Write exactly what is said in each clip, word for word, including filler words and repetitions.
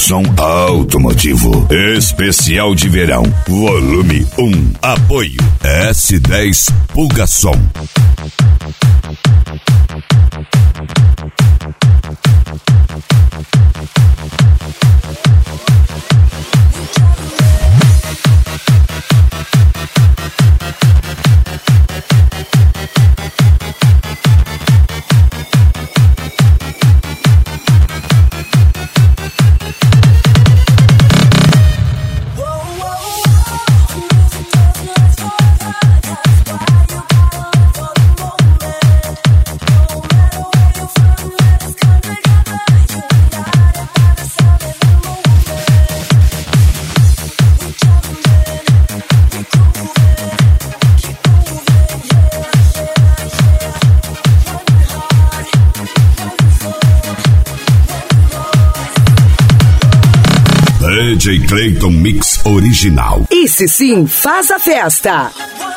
Som automotivo. Especial de verão. Volume um. Apoio S dez Pulgasom. D J Clayton Mix original. Esse sim faz a festa.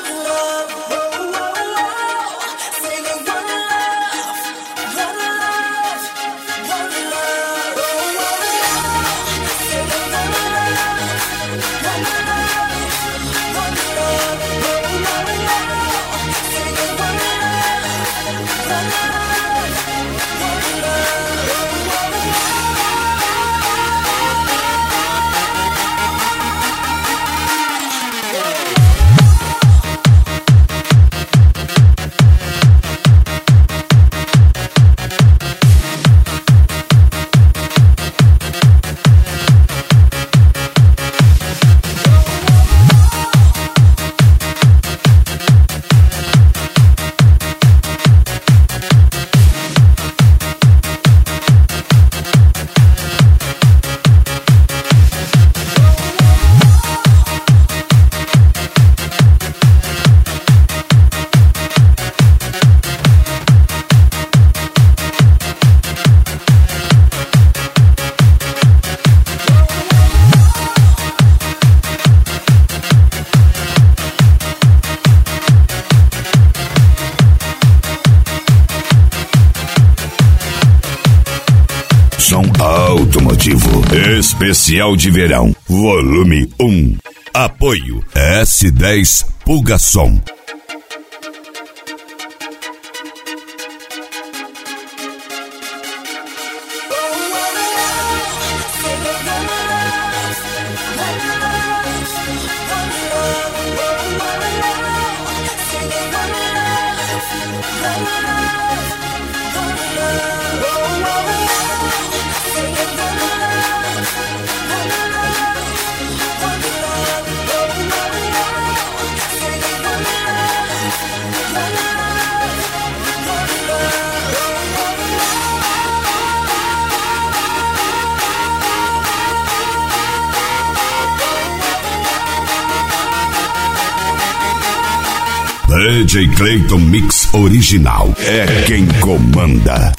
Som automotivo. Especial de verão. Volume um. Apoio S dez Pulgasom. D J Clayton Mix original. É quem comanda.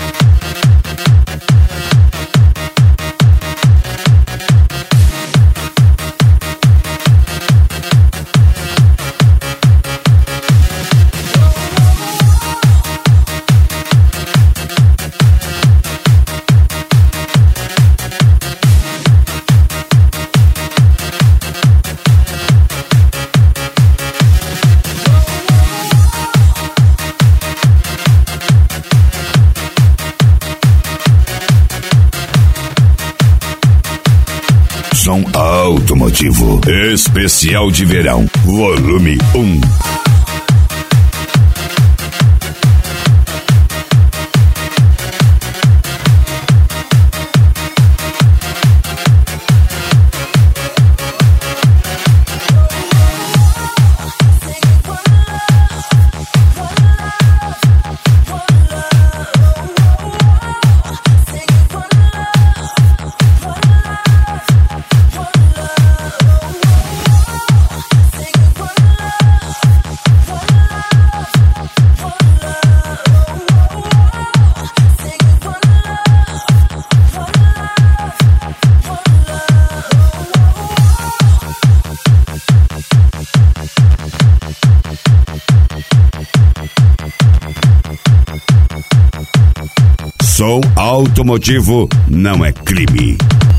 Som automotivo. Especial de verão. Volume um. Som automotivo não é crime.